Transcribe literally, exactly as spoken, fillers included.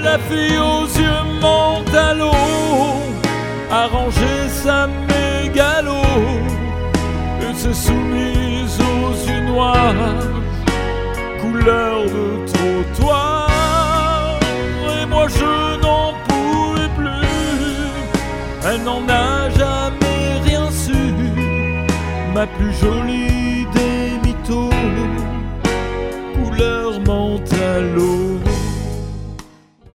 La fille aux yeux mentalo a rangé sa mégalo et s'est soumise aux yeux noirs, couleur de trottoir. Et moi je n'en pouvais plus, elle n'en a jamais rien su, ma plus jolie des mythos.